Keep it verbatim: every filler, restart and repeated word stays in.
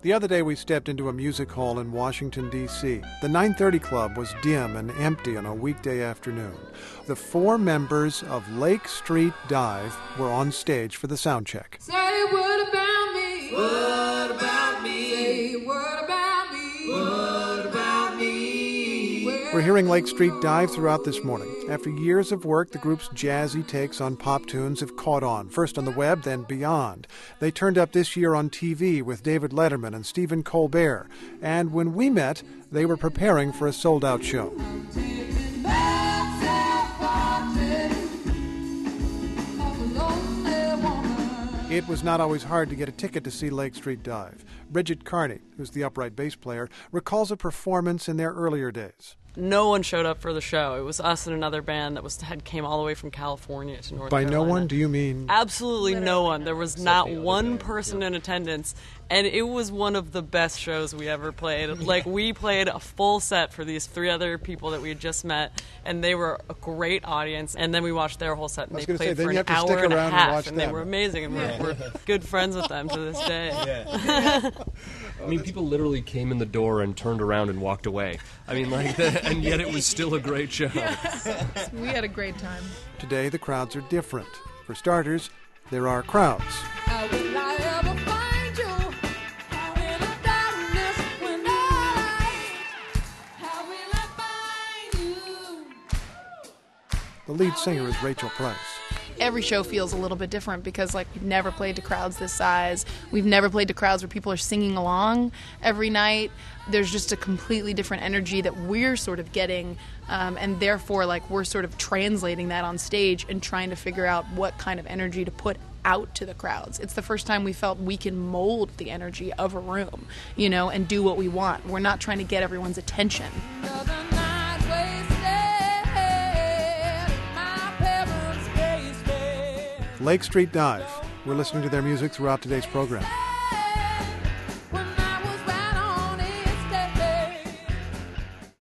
The other day we stepped into a music hall in Washington, D C The nine thirty Club was dim and empty on a weekday afternoon. The four members of Lake Street Dive were on stage for the sound check. Say what about me? What about me? Say what about me? What about me? We're hearing Lake Street Dive throughout this morning. After years of work, the group's jazzy takes on pop tunes have caught on, first on the web, then beyond. They turned up this year on T V with David Letterman and Stephen Colbert. And when we met, they were preparing for a sold-out show. It was not always hard to get a ticket to see Lake Street Dive. Bridget Carney, who's the upright bass player, recalls a performance in their earlier days. No one showed up for the show. It was us and another band that was had came all the way from California to North By Carolina. no one, do you mean? Absolutely no one. There was not one person in attendance, and it was one of the best shows we ever played. Like, we played a full set for these three other people that we had just met, and they were a great audience. And then we watched their whole set, and they played say, for you an have to hour stick and a around and half, watch and they them. were amazing, and we're, we're good friends with them to this day. Yeah. I mean, people literally came in the door and turned around and walked away. I mean, like, and yet it was still a great show. Yes. We had a great time. Today, the crowds are different. For starters, there are crowds. How will I ever find you? How in the darkness when I How will I find you? The lead singer is Rachel Price. Every show feels a little bit different because, like, we've never played to crowds this size. We've never played to crowds where people are singing along every night. There's just a completely different energy that we're sort of getting, um, and therefore, like, we're sort of translating that on stage and trying to figure out what kind of energy to put out to the crowds. It's the first time we felt we can mold the energy of a room, you know, and do what we want. We're not trying to get everyone's attention. Another night wasted, my parents' basement. Lake Street Dive. We're listening to their music throughout today's program.